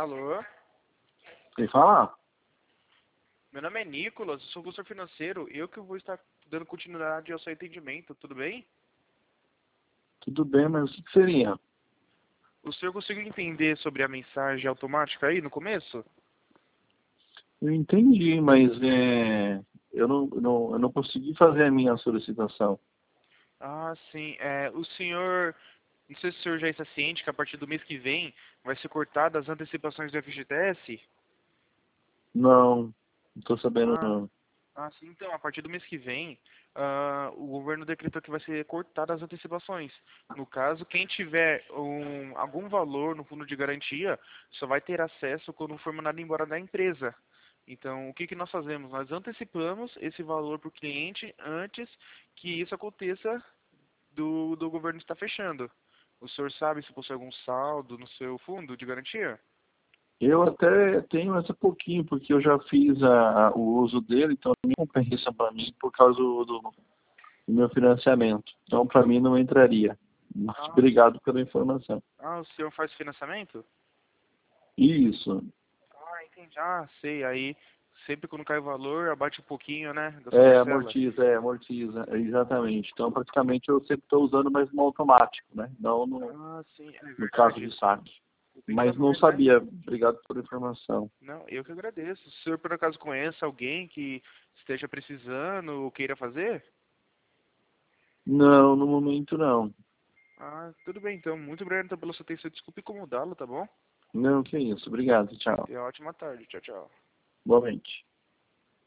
Alô? Quem fala? Meu nome é Nicolas, eu sou consultor financeiro. Eu que vou estar dando continuidade ao seu atendimento, tudo bem? Tudo bem, mas o que seria? O senhor conseguiu entender sobre a mensagem automática aí no começo? Eu entendi, mas eu não consegui fazer a minha solicitação. Ah, sim. O senhor, não sei se o senhor já está ciente que a partir do mês que vem vai ser cortada as antecipações do FGTS? Não, não estou sabendo Ah, não. sim, então, a partir do mês que vem, o governo decretou que vai ser cortada as antecipações. No caso, quem tiver algum valor no fundo de garantia só vai ter acesso quando for mandado embora da empresa. Então, o que que nós fazemos? Nós antecipamos esse valor para o cliente antes que isso aconteça do governo estar fechando. O senhor sabe se possui algum saldo no seu fundo de garantia? Eu até tenho essa pouquinho, porque eu já fiz o uso dele, então não compensa para mim por causa do meu financiamento. Então, para mim, não entraria. Mas Ah, obrigado pela informação. o senhor faz financiamento? Isso. Ah, entendi. Ah, sei. Aí, sempre quando cai o valor, abate um pouquinho, né, da sua parcela. Amortiza, exatamente. Então, praticamente, eu sempre estou usando mais no automático, né? Não Ah, sim, é no caso verdade. de saque. Compensa Mas não mais, né? sabia. Obrigado pela informação. Não, eu que agradeço. Se o senhor, por acaso, conhece alguém que esteja precisando ou queira fazer? Não, no momento não. Ah, tudo bem, então. Muito obrigado então, pela sua atenção. Desculpe incomodá-lo, tá bom? Não, que isso. Obrigado. Tchau. Tenha uma ótima tarde. Tchau, tchau. Boa noite.